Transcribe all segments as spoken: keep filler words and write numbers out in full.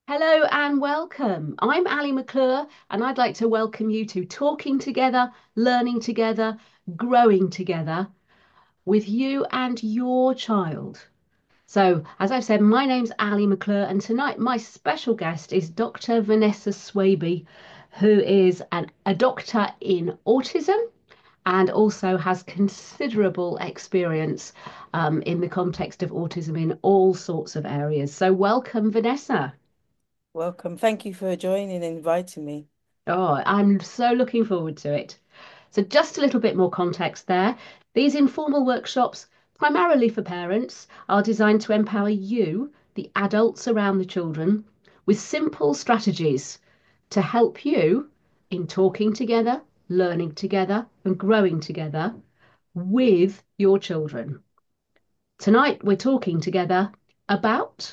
Hello and welcome. I'm Ali McClure, and I'd like to welcome you to Talking Together, Learning Together, Growing Together with you and your child. So, as I've said, my name's Ali McClure, and tonight my special guest is Doctor Vanessa Swaby, who is an, a doctor in autism and also has considerable experience um, in the context of autism in all sorts of areas. So, welcome, Vanessa. Welcome. Thank you for joining and inviting me. Oh, I'm so looking forward to it. So, just a little bit more context there. These informal workshops, primarily for parents, are designed to empower you, the adults around the children, with simple strategies to help you in talking together, learning together, and growing together with your children. Tonight, we're talking together about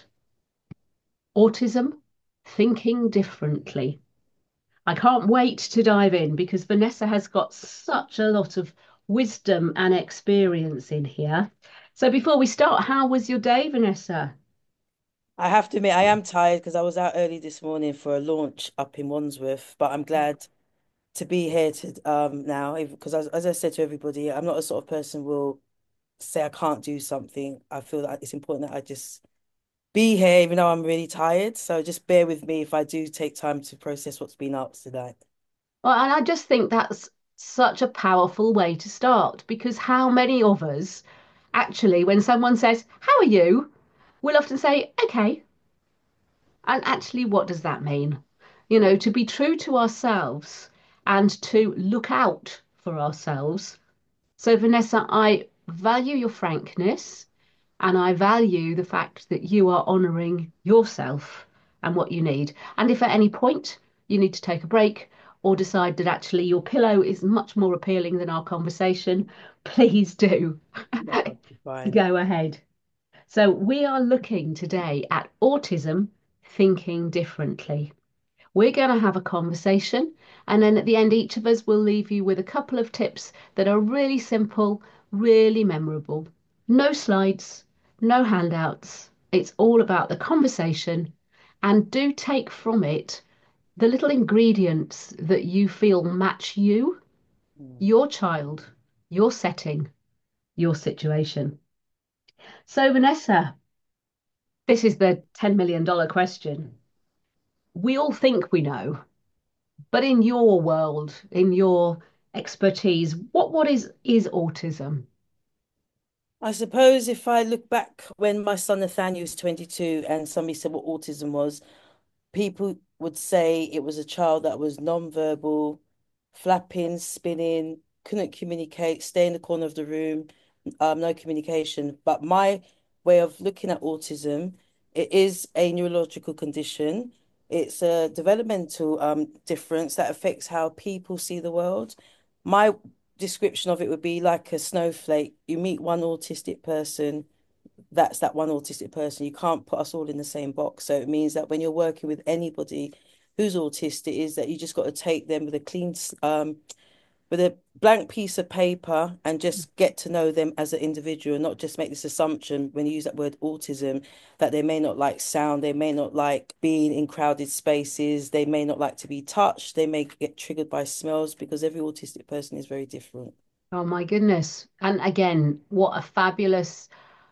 autism, thinking differently. I can't wait to dive in because Vanessa has got such a lot of wisdom and experience in here. So before we start, how was your day, Vanessa? I have to admit, I am tired because I was out early this morning for a launch up in Wandsworth, but I'm glad to be here to um now because as, as I said to everybody, I'm not a sort of person who will say I can't do something. I feel that it's important that I just be here even though I'm really tired. So just bear with me if I do take time to process what's been asked tonight. Well, and I just think that's such a powerful way to start because how many of us actually, when someone says, "How are you?" we'll often say, "Okay." And actually, what does that mean? You know, to be true to ourselves and to look out for ourselves. So, Vanessa, I value your frankness and I value the fact that you are honouring yourself and what you need. And if at any point you need to take a break or decide that actually your pillow is much more appealing than our conversation, please do That's absolutely fine. go ahead. So, we are looking today at autism thinking differently. We're going to have a conversation, and then at the end, each of us will leave you with a couple of tips that are really simple, really memorable. No slides, no handouts. It's all about the conversation, and do take from it the little ingredients that you feel match you, Mm. your child, your setting, your situation. So, Vanessa, this is the ten million dollars question. We all think we know. But in your world, in your expertise, what what is is autism? I suppose if I look back when my son Nathaniel was twenty-two and somebody said what autism was, people would say it was a child that was non-verbal, flapping, spinning, couldn't communicate, stay in the corner of the room, um, no communication. But my way of looking at autism, it is a neurological condition. It's a developmental um, difference that affects how people see the world. My description of it would be like a snowflake. You meet one autistic person, that's that one autistic person. You can't put us all in the same box. So it means that when you're working with anybody who's autistic, is that you just got to take them with a clean, um, with a blank piece of paper and just get to know them as an individual and not just make this assumption when you use that word autism that they may not like sound, they may not like being in crowded spaces, they may not like to be touched, they may get triggered by smells because every autistic person is very different. Oh my goodness. And again, what a fabulous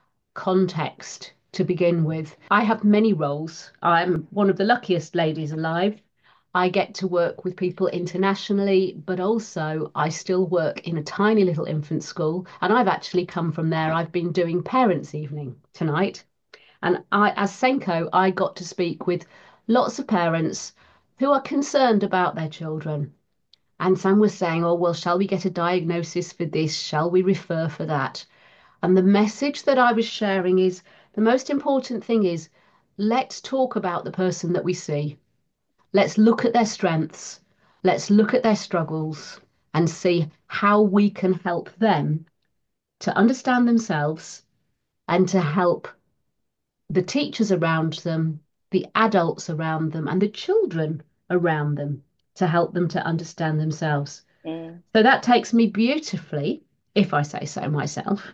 context to begin with. I have many roles. I'm one of the luckiest ladies alive. I get to work with people internationally, but also I still work in a tiny little infant school. And I've actually come from there. I've been doing parents' evening tonight. And I, as Senko, I got to speak with lots of parents who are concerned about their children. And some were saying, oh, well, shall we get a diagnosis for this? Shall we refer for that? And the message that I was sharing is the most important thing is let's talk about the person that we see. Let's look at their strengths. Let's look at their struggles and see how we can help them to understand themselves and to help the teachers around them, the adults around them, and the children around them to help them to understand themselves. Mm. So that takes me beautifully, if I say so myself,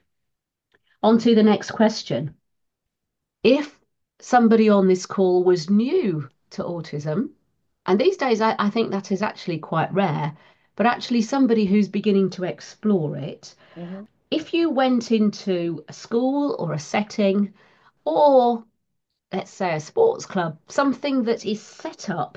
on to the next question. If somebody on this call was new to autism. And these days, I, I think that is actually quite rare, but actually, somebody who's beginning to explore it. Hmm. If you went into a school or a setting, or let's say a sports club, something that is set up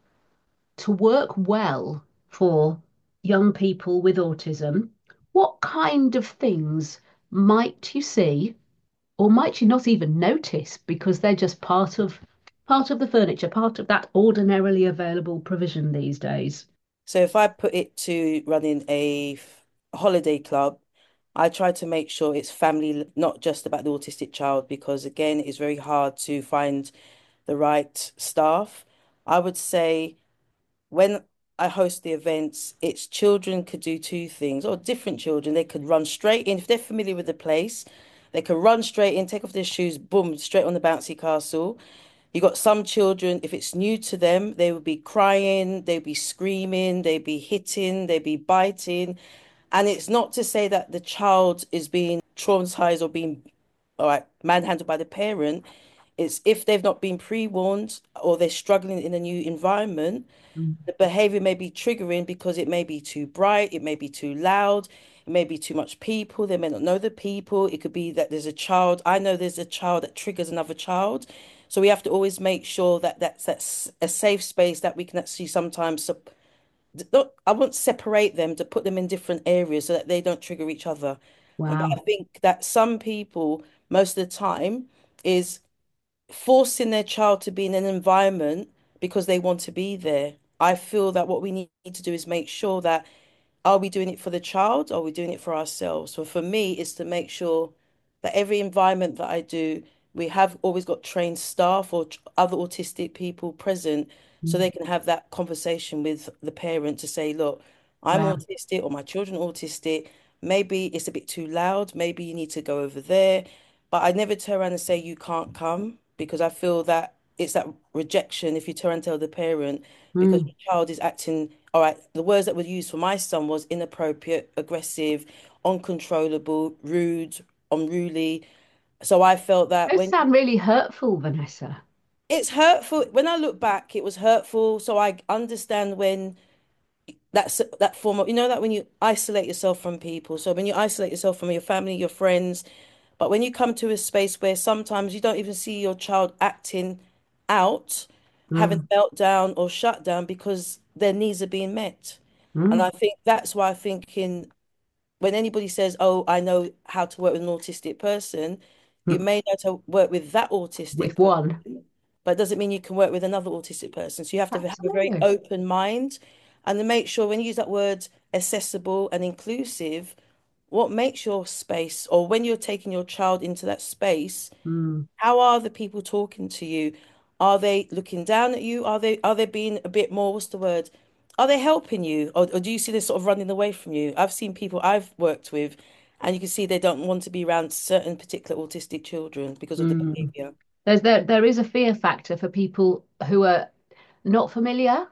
to work well for young people with autism, what kind of things might you see, or might you not even notice because they're just part of part of the furniture, part of that ordinarily available provision these days? So if I put it to running a f- holiday club, I try to make sure it's family, not just about the autistic child, because again, it's very hard to find the right staff. I would say when I host the events, it's children could do two things, or different children. They could run straight in if they're familiar with the place. They could run straight in, take off their shoes, boom, straight on the bouncy castle. You got some children, if it's new to them, they would be crying, they'd be screaming, they'd be hitting, they'd be biting. And it's not to say that the child is being traumatized or being, all right, manhandled by the parent. It's if they've not been pre-warned or they're struggling in a new environment, Mm. the behavior may be triggering because it may be too bright, it may be too loud, it may be too much people, they may not know the people. It could be that there's a child. I know there's a child that triggers another child. So we have to always make sure that that's that's a safe space that we can actually sometimes sup- not, I won't separate them to put them in different areas so that they don't trigger each other. And but I Wow. think that some people most of the time is forcing their child to be in an environment because they want to be there. I feel that what we need to do is make sure that are we doing it for the child or are we doing it for ourselves? So for me, it's to make sure that every environment that I do, we have always got trained staff or tr- other autistic people present so Mm. they can have that conversation with the parent to say, look, I'm Wow. autistic or my children are autistic. Maybe it's a bit too loud. Maybe you need to go over there. But I never turn around and say you can't come because I feel that it's that rejection if you turn and tell the parent because Mm. your child is acting, all right, the words that were used for my son was inappropriate, aggressive, uncontrollable, rude, unruly. So I felt that Those when sound really hurtful, Vanessa. it's hurtful, when I look back, it was hurtful. So I understand when that's that form of, you know, that when you isolate yourself from people. So when you isolate yourself from your family, your friends, but when you come to a space where sometimes you don't even see your child acting out, having Mm. a meltdown or shutdown because their needs are being met. And Mm. I think that's why I think in when anybody says, "Oh, I know how to work with an autistic person," you Mm. may know how to work with that autistic With person, one. but it doesn't mean you can work with another autistic person. So you have to have a very Absolutely. open mind and to make sure when you use that word accessible and inclusive, what makes your space or when you're taking your child into that space, Mm. how are the people talking to you? Are they looking down at you? Are they are they being a bit more, what's the word? Are they helping you? Or, or do you see this sort of running away from you? I've seen people I've worked with and you can see they don't want to be around certain particular autistic children because of the Mm. behavior. There's there there is a fear factor for people who are not familiar.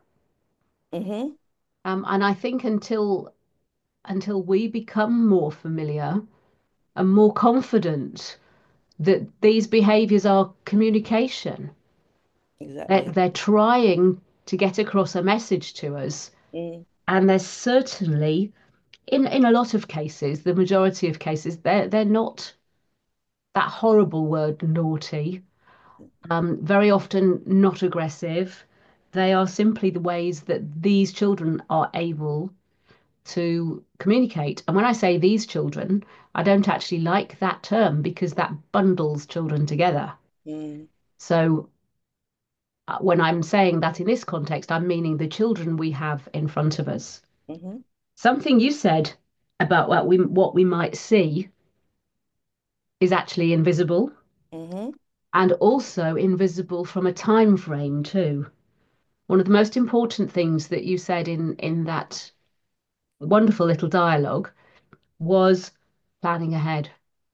Hmm. Um, and I think until until we become more familiar and more confident that these behaviors are communication, they're, Exactly. they're trying to get across a message to us. Mm, And there's certainly, in, in a lot of cases, the majority of cases, they're, they're not that horrible word naughty, um, very often not aggressive. They are simply the ways that these children are able to communicate. And when I say these children, I don't actually like that term because that bundles children together. mm, So uh, when I'm saying that in this context, I'm meaning the children we have in front of us. hmm, Something you said about what we what we might see is actually invisible hmm. and also invisible from a time frame too. One of the most important things that you said in in that wonderful little dialogue was planning ahead.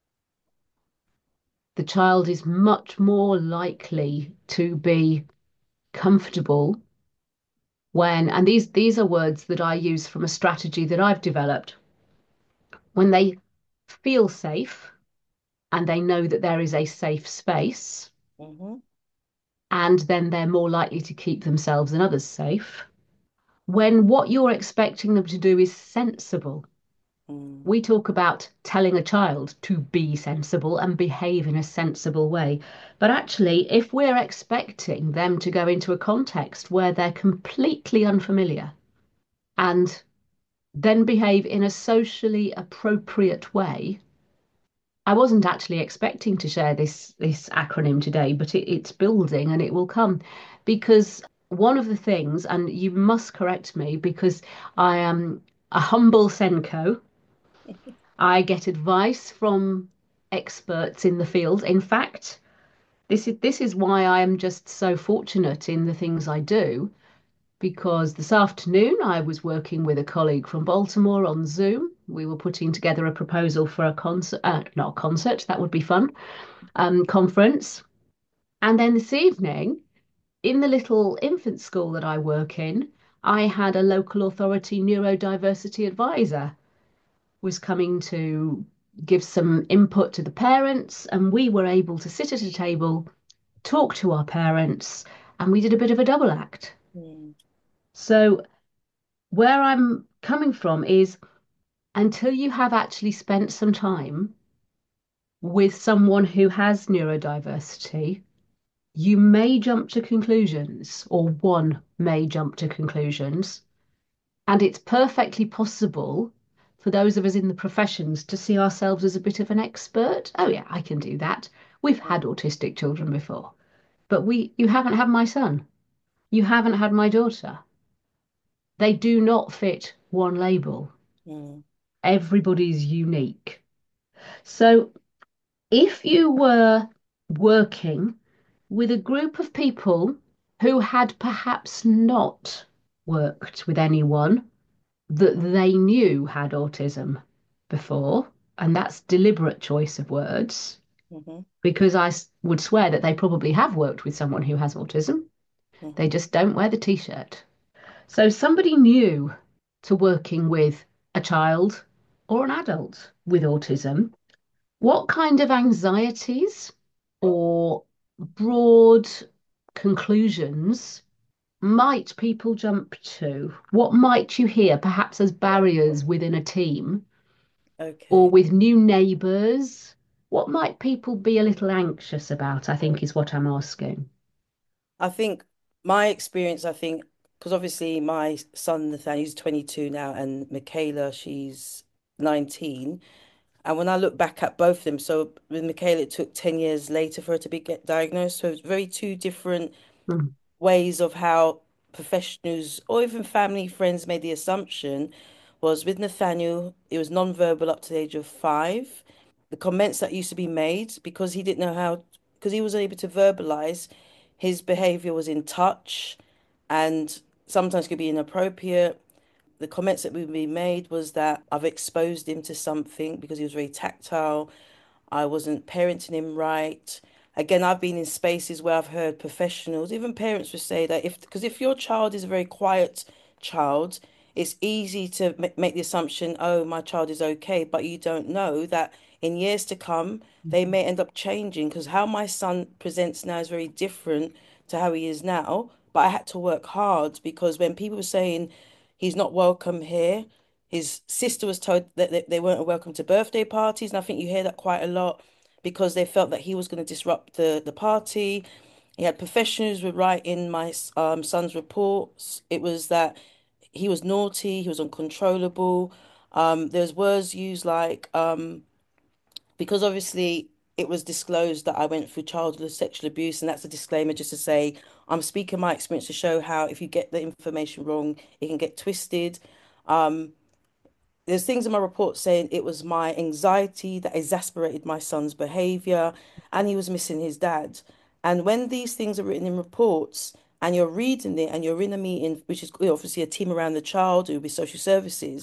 The child is much more likely to be comfortable when, and these these are words that I use from a strategy that I've developed, when they feel safe and they know that there is a safe space, Hmm. and then they're more likely to keep themselves and others safe. When what you're expecting them to do is sensible, Mm, we talk about telling a child to be sensible and behave in a sensible way. But actually, if we're expecting them to go into a context where they're completely unfamiliar and then behave in a socially appropriate way, I wasn't actually expecting to share this this acronym today, but it, it's building and it will come because one of the things, and you must correct me because I am a humble Senko. I get advice from experts in the field. In fact, this is this is why I am just so fortunate in the things I do, because this afternoon I was working with a colleague from Baltimore on Zoom. We were putting together a proposal for a concert, uh, not a concert, that would be fun, um, conference. And then this evening, in the little infant school that I work in, I had a local authority neurodiversity advisor was coming to give some input to the parents, and we were able to sit at a table, talk to our parents, and we did a bit of a double act. mm, So, where I'm coming from is until you have actually spent some time with someone who has neurodiversity, you may jump to conclusions, or one may jump to conclusions. And it's perfectly possible for those of us in the professions to see ourselves as a bit of an expert. Oh, yeah, I can do that. We've had autistic children before, but we, you haven't had my son. You haven't had my daughter. They do not fit one label. mm. Everybody's unique. So if you were working with a group of people who had perhaps not worked with anyone that they knew had autism before, and that's deliberate choice of words, Mhm, because I would swear that they probably have worked with someone who has autism. They mhm, just don't wear the t-shirt. So somebody new to working with a child or an adult with autism, what kind of anxieties or broad conclusions might people jump to? What might you hear, perhaps as barriers within a team or okay. with new neighbours? What might people be a little anxious about, I think is what I'm asking. I think my experience, I think, because obviously my son Nathaniel's twenty-two now, and Michaela, she's nineteen. And when I look back at both of them, so with Michaela, it took ten years later for her to be get diagnosed. So it's very two different Mm, ways of how professionals or even family friends made the assumption. Was with Nathaniel, it was non-verbal up to the age of five. The comments that used to be made, because he didn't know how, because he was able to verbalize, his behavior was in touch and sometimes could be inappropriate. The comments that would be made was that I've exposed him to something because he was very tactile. I wasn't parenting him right. Again, I've been in spaces where I've heard professionals, even parents would say that if, because if your child is a very quiet child, it's easy to ma- make the assumption, oh, my child is okay, but you don't know that in years to come, they may end up changing because how my son presents now is very different to how he is now. But I had to work hard because when people were saying he's not welcome here, his sister was told that they they weren't welcome to birthday parties, and I think you hear that quite a lot because they felt that he was going to disrupt the the party. He had professionals would write in my um, son's reports. It was that he was naughty, he was uncontrollable. Um, there's words used like um, because obviously it was disclosed that I went through childhood sexual abuse, and that's a disclaimer just to say I'm speaking my experience to show how if you get the information wrong, it can get twisted. Um, there's things in my report saying it was my anxiety that exasperated my son's behavior and he was missing his dad. And when these things are written in reports and you're reading it and you're in a meeting, which is obviously a team around the child, it would be social services,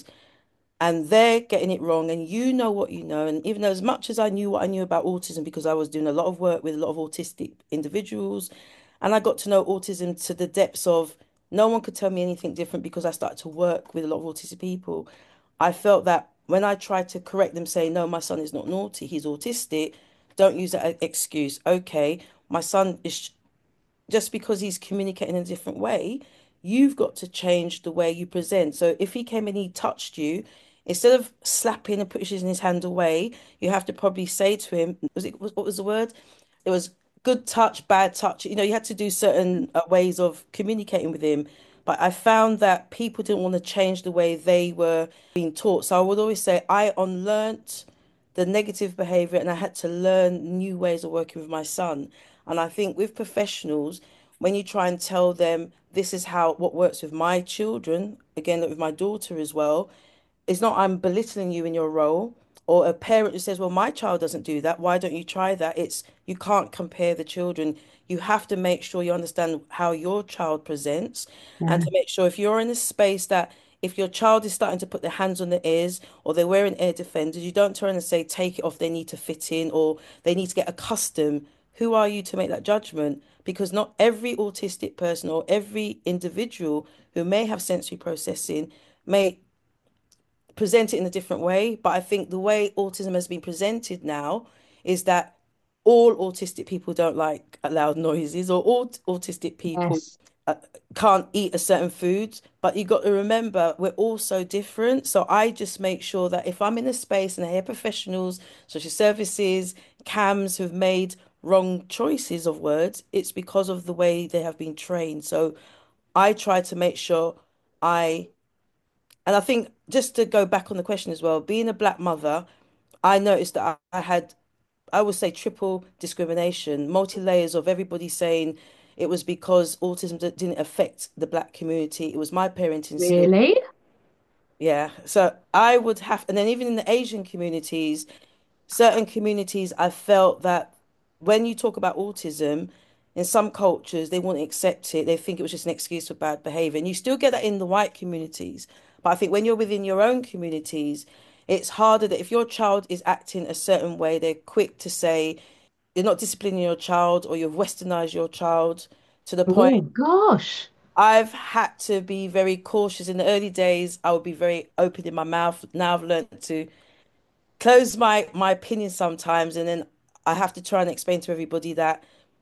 and they're getting it wrong and you know what you know, and even though as much as I knew what I knew about autism because I was doing a lot of work with a lot of autistic individuals and I got to know autism to the depths of no one could tell me anything different because I started to work with a lot of autistic people. I felt that when I tried to correct them saying no, my son is not naughty, he's autistic, don't use that excuse. Okay, my son is just because he's communicating in a different way, you've got to change the way you present. So if he came and he touched you, instead of slapping and pushing his hand away, you have to probably say to him, was it what was the word? It was good touch, bad touch. You know, you had to do certain uh, ways of communicating with him. But I found that people didn't want to change the way they were being taught. So I would always say I unlearnt the negative behavior and I had to learn new ways of working with my son. And I think with professionals, when you try and tell them this is how what works with my children, again, with my daughter as well, it's not I'm belittling you in your role, or a parent who says, well, my child doesn't do that. Why don't you try that? It's you can't compare the children. You have to make sure you understand how your child presents and Yeah. to make sure if you're in a space that if your child is starting to put their hands on their ears or they're wearing ear defenders, you don't turn and say, take it off, they need to fit in or they need to get accustomed. Who are you to make that judgment? Because not every autistic person or every individual who may have sensory processing may present it in a different way. But I think the way autism has been presented now is that all autistic people don't like loud noises, or all autistic people Yes. uh, can't eat a certain food. But you got to remember, we're all so different. So I just make sure that if I'm in a space and I hear professionals, social services, CAMs who've made wrong choices of words, it's because of the way they have been trained. So I try to make sure I and I think just to go back on the question as well, being a black mother, I noticed that I, I had, I would say, triple discrimination, multi layers of everybody saying it was because autism d- didn't affect the black community. It was my parenting skill. Really? Yeah. So I would have, and then even in the Asian communities, certain communities, I felt that when you talk about autism, in some cultures, they won't accept it. They think it was just an excuse for bad behavior. And you still get that in the white communities. But I think when you're within your own communities, it's harder that if your child is acting a certain way, they're quick to say you're not disciplining your child or you've westernized your child to the point Oh gosh. I've had to be very cautious. In the early days, I would be very open in my mouth. Now I've learned to close my my opinion sometimes, and then I have to try and explain to everybody that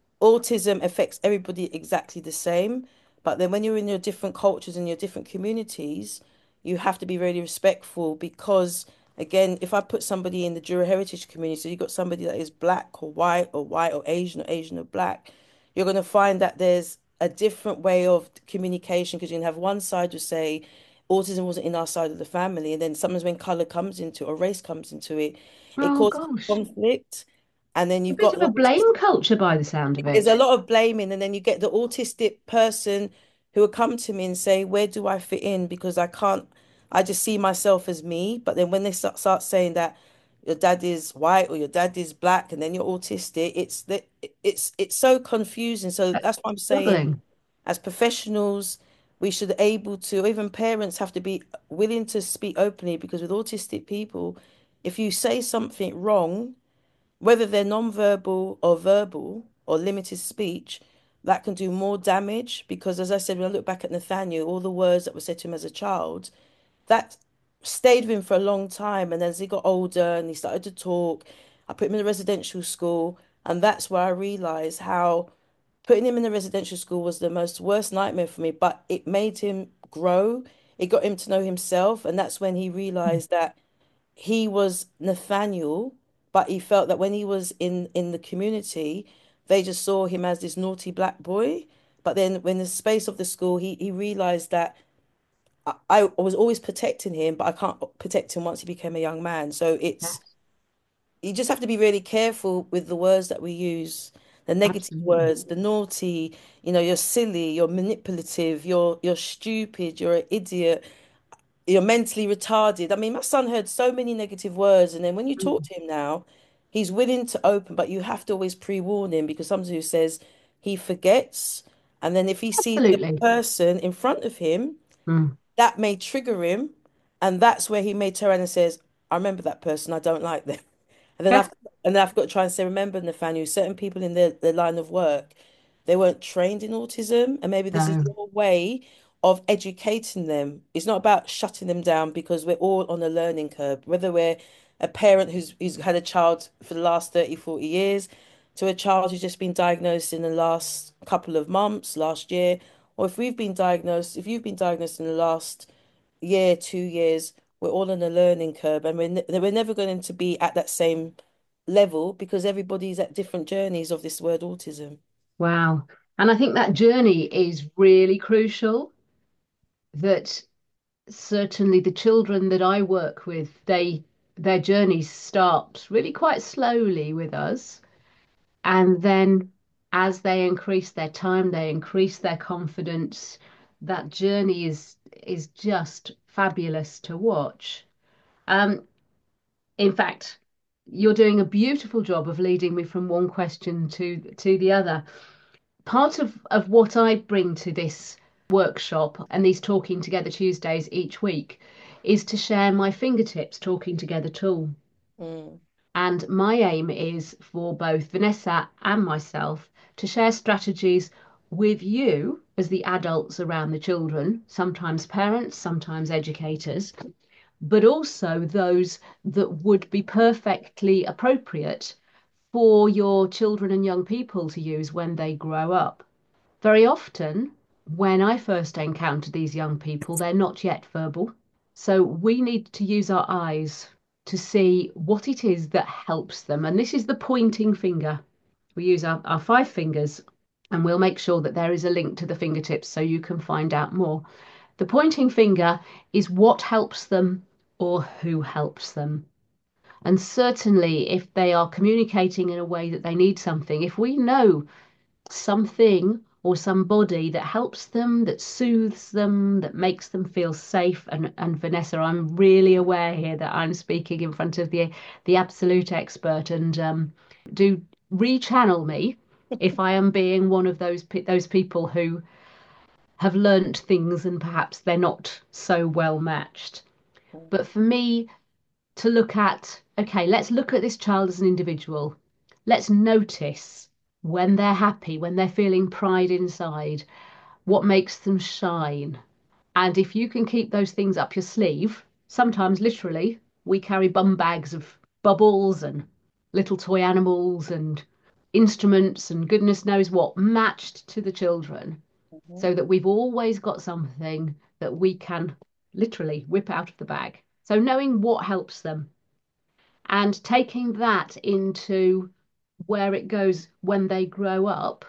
autism affects everybody exactly the same. But then when you're in your different cultures and your different communities, you have to be really respectful because, again, if I put somebody in the Jura Heritage community, so you've got somebody that is black or white or white or Asian or Asian or black, you're going to find that there's a different way of communication because you can have one side who say autism wasn't in our side of the family, and then sometimes when color comes into it or race comes into it, it Oh causes gosh. conflict. And then A you've bit got of the a blame culture by the sound of there's a it. lot of blaming, and then you get the autistic person who will come to me and say, "Where do I fit in?" Because I can't, I just see myself as me. But then when they start, start saying that your dad is white or your dad is black, and then you're autistic, it's that it's it's so confusing. So That's that's what I'm saying. troubling. As professionals, we should able to, even parents have to be willing to speak openly because with autistic people, if you say something wrong whether they're non-verbal or verbal or limited speech, that can do more damage because, as I said, when I look back at Nathaniel, all the words that were said to him as a child, that stayed with him for a long time. And as he got older and he started to talk, I put him in a residential school, and that's where I realized how putting him in a residential school was the most worst nightmare for me, but it made him grow. It got him to know himself, and that's when he realized that he was Nathaniel, but he felt that when he was in in the community, they just saw him as this naughty black boy. But then when the space of the school, he he realized that I, I was always protecting him, but I can't protect him once he became a young man. So it's Yes, you just have to be really careful with the words that we use, the negative absolutely. words, the naughty, you know, you're silly, you're manipulative, you're you're stupid, you're an idiot, you're mentally retarded. I mean, my son heard so many negative words, and then when you talk Mm. to him now, he's willing to open, but you have to always pre-warn him because sometimes he says he forgets, and then if he sees the Absolutely. person in front of him, Mm. that may trigger him, and that's where he may turn around and says, "I remember that person. I don't like them." And then Yeah. I've and then I've got to try and say, remember, Nathaniel, certain people in their, their line of work, they weren't trained in autism, and maybe this is No, your way of educating them. It's not about shutting them down because we're all on a learning curve, whether we're a parent who's who's had a child for the last thirty, forty years, to a child who's just been diagnosed in the last couple of months, last year, or if we've been diagnosed, if you've been diagnosed in the last year, two years, we're all on a learning curve, and we're ne we're never going to be at that same level because everybody's at different journeys of this word autism. Wow. And I think that journey is really crucial, that certainly the children that I work with, they their journeys start really quite slowly with us. And then as they increase their time, they increase their confidence. That journey is is just fabulous to watch. Um, in fact, you're doing a beautiful job of leading me from one question to to the other. Part of, of what I bring to this workshop and these Talking Together Tuesdays each week is to share my fingertips Talking Together tool. Mm, And my aim is for both Vanessa and myself to share strategies with you as the adults around the children, sometimes parents, sometimes educators, but also those that would be perfectly appropriate for your children and young people to use when they grow up. Very often, when I first encounter these young people, they're not yet verbal. So we need to use our eyes to see what it is that helps them. And this is the pointing finger. We use our, our five fingers and we'll make sure that there is a link to the fingertips so you can find out more. The pointing finger is what helps them or who helps them. And certainly, if they are communicating in a way that they need something, if we know something or somebody that helps them, that soothes them, that makes them feel safe. And, and Vanessa, I'm really aware here that I'm speaking in front of the the absolute expert, and um, do rechannel me if I am being one of those those people who have learnt things and perhaps they're not so well matched. mm, But for me, to look at, okay, let's look at this child as an individual. Let's notice when they're happy, when they're feeling pride inside, what makes them shine. And if you can keep those things up your sleeve, sometimes literally, we carry bum bags of bubbles and little toy animals and instruments and goodness knows what matched to the children, mhm, so that we've always got something that we can literally whip out of the bag. So knowing what helps them and taking that into where it goes when they grow up,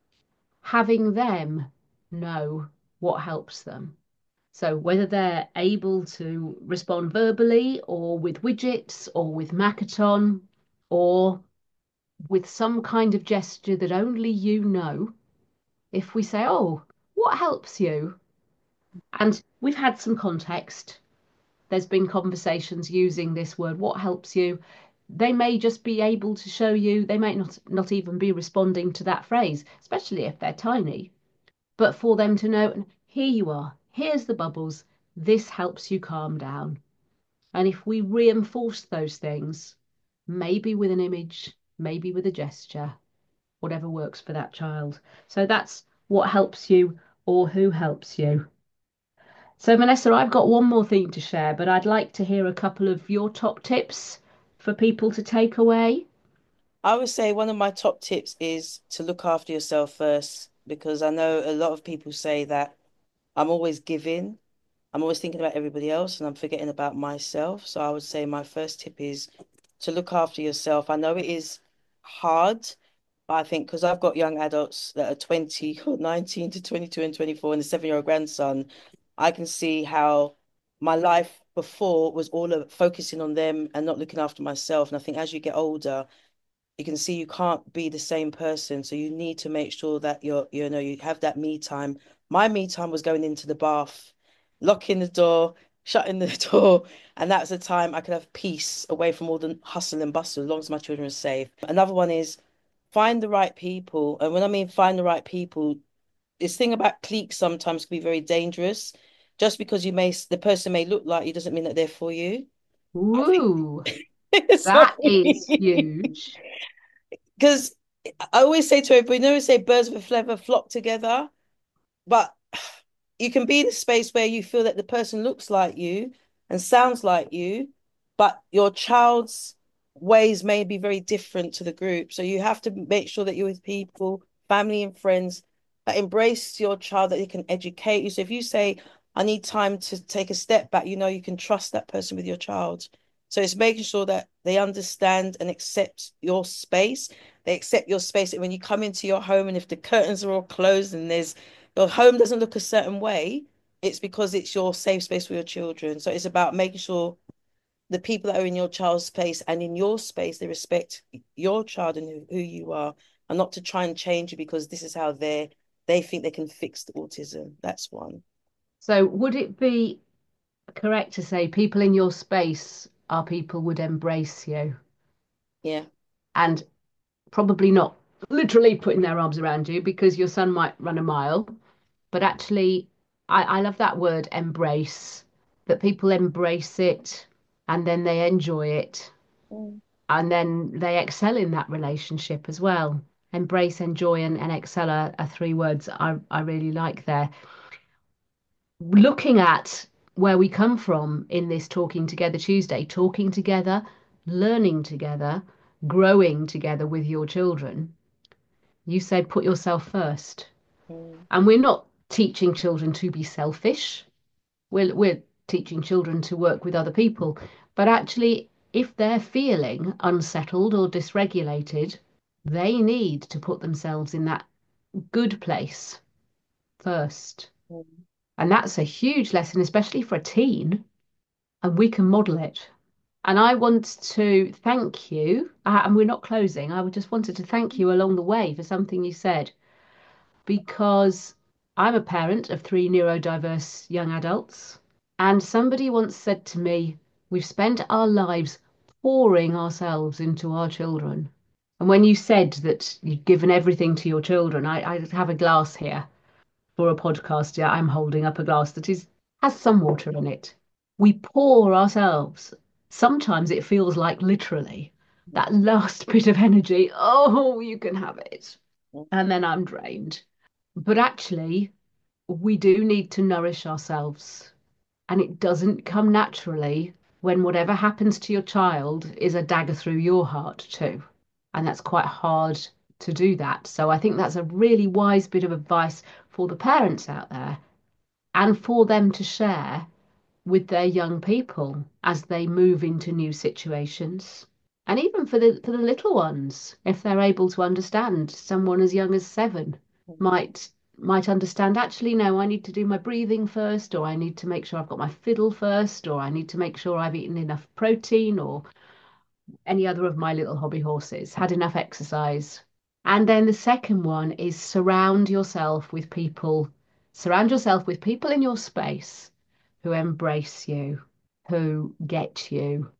having them know what helps them. So whether they're able to respond verbally or with widgets or with Makaton or with some kind of gesture that only you know, if we say, oh, what helps you? And we've had some context, there's been conversations using this word, what helps you? They may just be able to show you, they might not not even be responding to that phrase, especially if they're tiny. But for them to know, here you are, here's the bubbles, this helps you calm down. And if we reinforce those things, maybe with an image, maybe with a gesture, whatever works for that child. So that's what helps you or who helps you. So, Vanessa, I've got one more thing to share, but I'd like to hear a couple of your top tips for people to take away. I would say one of my top tips is to look after yourself first, because I know a lot of people say that I'm always giving, I'm always thinking about everybody else, and I'm forgetting about myself. So I would say my first tip is to look after yourself. I know it is hard, but I think because I've got young adults that are twenty or nineteen to twenty-two and twenty-four and a seven-year-old grandson, I can see how my life before was all of focusing on them and not looking after myself. And I think as you get older, you can see you can't be the same person. So you need to make sure that you're, you know, you have that me time. My me time was going into the bath, locking the door, shutting the door. And that's the time I could have peace away from all the hustle and bustle, as long as my children are safe. Another one is find the right people. And when I mean find the right people, this thing about cliques sometimes can be very dangerous. Just because you may, the person may look like you doesn't mean that they're for you. I Ooh, think that is sorry. huge. Because I always say to everybody, you know, say birds of a feather flock together, but you can be in a space where you feel that the person looks like you and sounds like you, but your child's ways may be very different to the group. So you have to make sure that you're with people, family and friends that embrace your child, that they can educate you. So if you say, I need time to take a step back, you know, you can trust that person with your child. So it's making sure that they understand and accept your space. They accept your space. And when you come into your home and if the curtains are all closed and there's your home doesn't look a certain way, it's because it's your safe space for your children. So it's about making sure the people that are in your child's space and in your space, they respect your child and who, who you are, and not to try and change you because this is how they they think they can fix the autism. That's one. So would it be correct to say people in your space are people would embrace you Yeah. and probably not literally putting their arms around you because your son might run a mile, but actually, I, I love that word embrace, that people embrace it and then they enjoy it Mm. and then they excel in that relationship as well. Embrace, enjoy, and, and excel are, are three words I, I really like there. Looking at where we come from in this Talking Together Tuesday, talking together, learning together, growing together with your children, you said put yourself first. Mm. And we're not teaching children to be selfish. We're, we're teaching children to work with other people. But actually, if they're feeling unsettled or dysregulated, they need to put themselves in that good place first. Mm. And that's a huge lesson, especially for a teen, and we can model it. And I want to thank you, uh, and we're not closing. I would just wanted to thank you along the way for something you said, because I'm a parent of three neurodiverse young adults. And somebody once said to me, we've spent our lives pouring ourselves into our children. And when you said that you've given everything to your children, I, I have a glass here for a podcast. Yeah, I'm holding up a glass that is has some water in it. We pour ourselves. Sometimes it feels like literally that last bit of energy. Oh, you can have it. Mm. And then I'm drained. But actually, we do need to nourish ourselves. And it doesn't come naturally when whatever happens to your child is a dagger through your heart, too. And that's quite hard to do that. So I think that's a really wise bit of advice for the parents out there and for them to share with their young people as they move into new situations. And even for the for the little ones, if they're able to understand, someone as young as seven might might understand, actually, no, I need to do my breathing first, or I need to make sure I've got my fiddle first, or I need to make sure I've eaten enough protein, or any other of my little hobby horses, had enough exercise. And then the second one is surround yourself with people, surround yourself with people in your space who embrace you, who get you,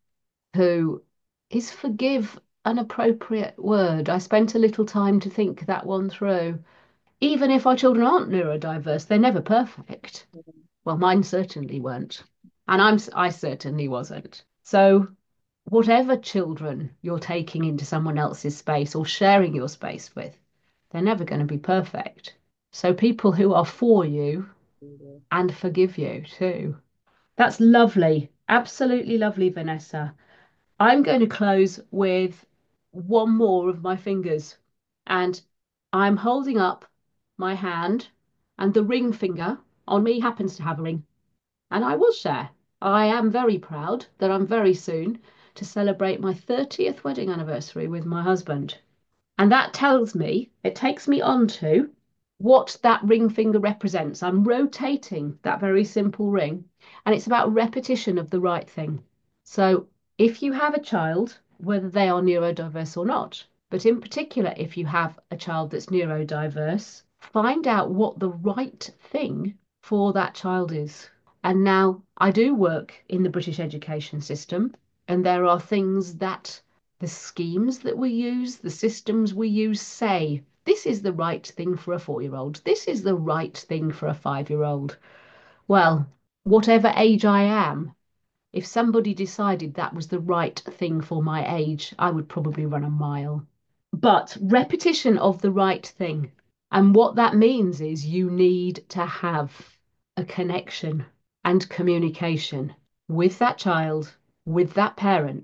who is forgive an appropriate word. I spent a little time to think that one through. Even if our children aren't neurodiverse, they're never perfect. Well, mine certainly weren't. And I'm I certainly wasn't. So whatever children you're taking into someone else's space or sharing your space with, they're never going to be perfect. So people who are for you Mm. and forgive you too. That's lovely. Absolutely lovely, Vanessa. I'm going to close with one more of my fingers. And I'm holding up my hand, and the ring finger on me happens to have a ring. And I will share. I am very proud that I'm very soon to celebrate my thirtieth wedding anniversary with my husband. And that tells me, it takes me on to what that ring finger represents. I'm rotating that very simple ring, and it's about repetition of the right thing. So if you have a child, whether they are neurodiverse or not, but in particular, if you have a child that's neurodiverse, find out what the right thing for that child is. And now I do work in the British education system, and there are things that the schemes that we use, the systems we use say this is the right thing for a four year old, this is the right thing for a five year old. Well, whatever age I am, if somebody decided that was the right thing for my age, I would probably run a mile. But repetition of the right thing. And what that means is you need to have a connection and communication with that child, with that parent,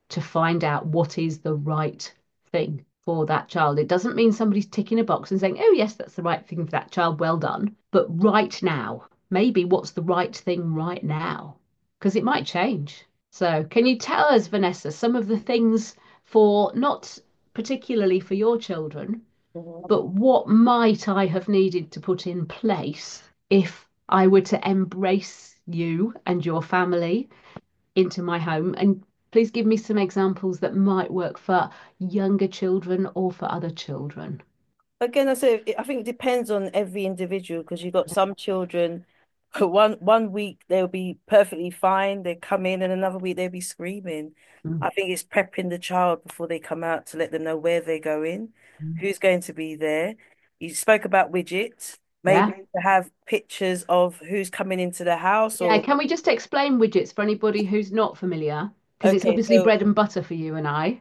to find out what is the right thing for that child. It doesn't mean somebody's ticking a box and saying, oh, yes, that's the right thing for that child. Well done. But right now, maybe what's the right thing right now? Because it might change. So, can you tell us, Vanessa, some of the things for not particularly for your children, Mhm. but what might I have needed to put in place if I were to embrace you and your family into my home? And please give me some examples that might work for younger children or for other children. Again, I say it- I think it depends on every individual because you've got some children, one one week they'll be perfectly fine, they come in, and another week they'll be screaming. Mm, I think it's prepping the child before they come out to let them know where they're going, mm. who's going to be there. You spoke about widgets, maybe Yeah. to have pictures of who's coming into the house Yeah. or Can we just explain widgets for anybody who's not familiar? Because it's okay, obviously so bread and butter for you and I.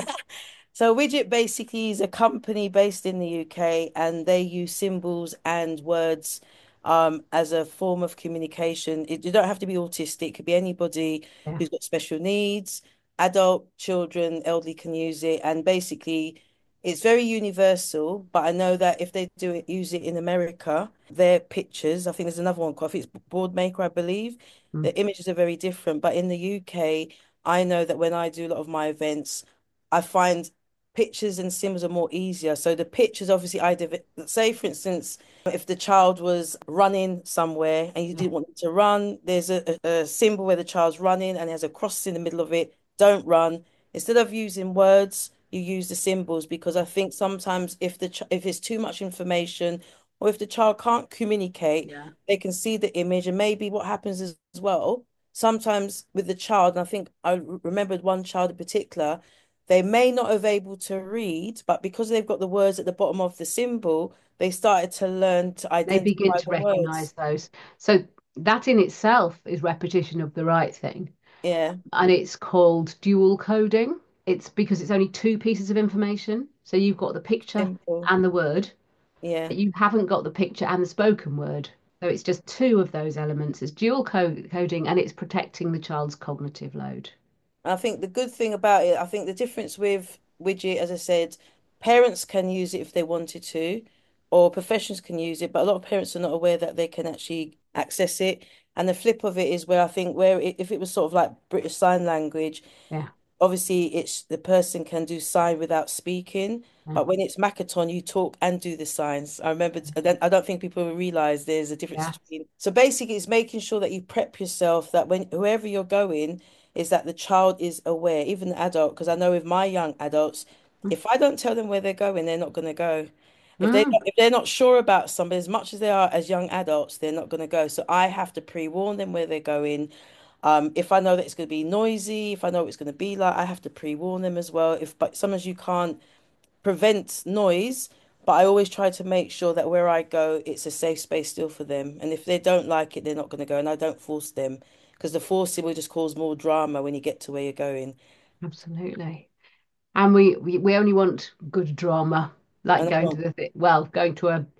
So Widget basically is a company based in the U K and they use symbols and words um, as a form of communication. It, you don't have to be autistic, it could be anybody Yeah. who's got special needs, adult, children, elderly can use it. And basically it's very universal, but I know that if they do it, use it in America, their pictures, I think there's another one, I think it's Boardmaker, I believe. Mm. The images are very different, but in the U K, I know that when I do a lot of my events, I find pictures and symbols are more easier. So the pictures, obviously, I div say, for instance, if the child was running somewhere and you Yeah. didn't want them to run, there's a, a, a symbol where the child's running and there's a cross in the middle of it. Don't run. Instead of using words, you use the symbols because I think sometimes if the ch if it's too much information or if the child can't communicate, Yeah. they can see the image and maybe what happens is, as well. Sometimes with the child, and I think I remembered one child in particular, they may not have able to read, but because they've got the words at the bottom of the symbol, they started to learn to They begin identify to the recognize words. those. So that in itself is repetition of the right thing. Yeah, And it's called dual coding. It's because it's only two pieces of information. So you've got the picture simple. and the word, Yeah. but you haven't got the picture and the spoken word. So it's just two of those elements. It's dual co coding and it's protecting the child's cognitive load. I think the good thing about it, I think the difference with Widget, as I said, parents can use it if they wanted to, or professionals can use it, but a lot of parents are not aware that they can actually access it. And the flip of it is where I think where it, if it was sort of like British Sign Language, Yeah, obviously it's the person can do sign without speaking, yeah, but when it's Makaton, you talk and do the signs. I remember, I don't, I don't think people realize there's a difference yeah. between. So basically, it's making sure that you prep yourself that when whoever you're going is that the child is aware, even the adult. Because I know with my young adults, if I don't tell them where they're going, they're not going to go. If they Mm, if they're not sure about something, as much as they are as young adults, they're not going to go. So I have to pre-warn them where they're going. Um, if I know that it's going to be noisy, if I know what it's going to be like, I have to pre-warn them as well. If but sometimes you can't prevent noise, but I always try to make sure that where I go, it's a safe space still for them. And if they don't like it, they're not going to go, and I don't force them because the forcing will just cause more drama when you get to where you're going. absolutely. And we, we we only want good drama, like And going to oh, the th well, going to a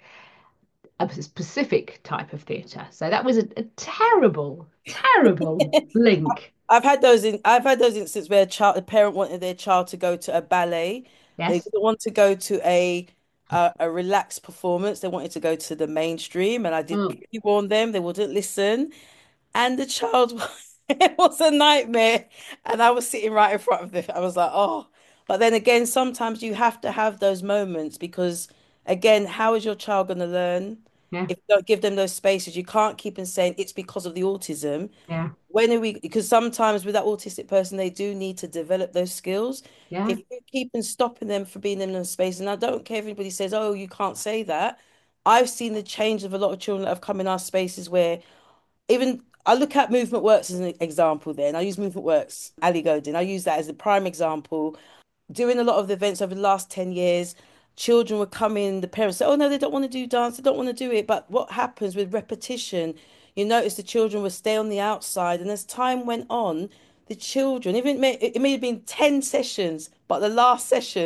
a specific type of theatre. So that was a, a terrible, terrible link. I've had those in I've had those instances where a child, a parent wanted their child to go to a ballet. They Yes. didn't want to go to a a, a relaxed performance. They wanted to go to the mainstream, and I did Mm, pre-warn them. They wouldn't listen, and the child it was a nightmare. And I was sitting right in front of them. I was like, oh. But then again, sometimes you have to have those moments because, again, how is your child going to learn yeah, if you don't give them those spaces? You can't keep on saying it's because of the autism. yeah, When are we? Because sometimes with that autistic person, they do need to develop those skills. yeah. If you keep on stopping them from being in those spaces, and I don't care if anybody says, "Oh, you can't say that." I've seen the change of a lot of children that have come in our spaces where even I look at Movement Works as an example. Then I use Movement Works, Ali Godin. I use that as the prime example doing a lot of the events over the last ten years, children would come in, the parents say, oh no, they don't want to do dance, they don't want to do it. But what happens with repetition, you notice the children would stay on the outside. And as time went on, the children, even it may, it may have been ten sessions, but the last session,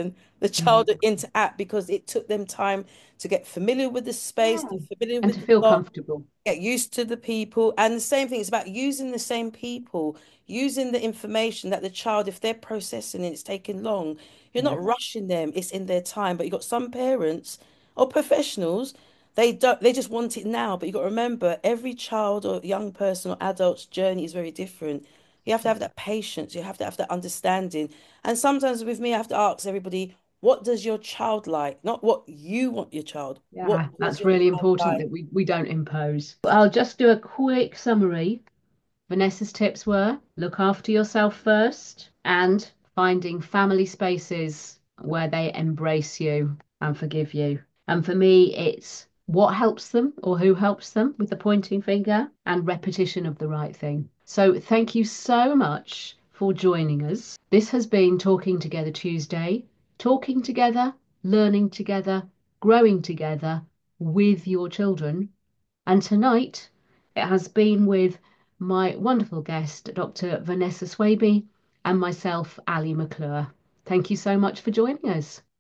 the Mhm. child to interact because it took them time to get familiar with the space, Yeah. to familiar And with to the feel dog, comfortable. get used to the people. And the same thing is about using the same people, using the information that the child, if they're processing and it's taking long, you're Yeah. not rushing them, it's in their time. But you've got some parents or professionals, they don't, they just want it now. But you've got to remember, every child or young person or adult's journey is very different. You have to have that patience, you have to have that understanding. And sometimes with me, I have to ask everybody, what does your child like? Not what you want your child. What Yeah, does that's your really child important like? that we, we don't impose. I'll just do a quick summary. Vanessa's tips were look after yourself first and finding family spaces where they embrace you and forgive you. And for me, it's what helps them or who helps them with the pointing finger and repetition of the right thing. So thank you so much for joining us. This has been Talking Together Tuesday, talking together, learning together, growing together with your children. And tonight it has been with my wonderful guest, Doctor Vanessa Swaby, and myself, Ali McClure. Thank you so much for joining us.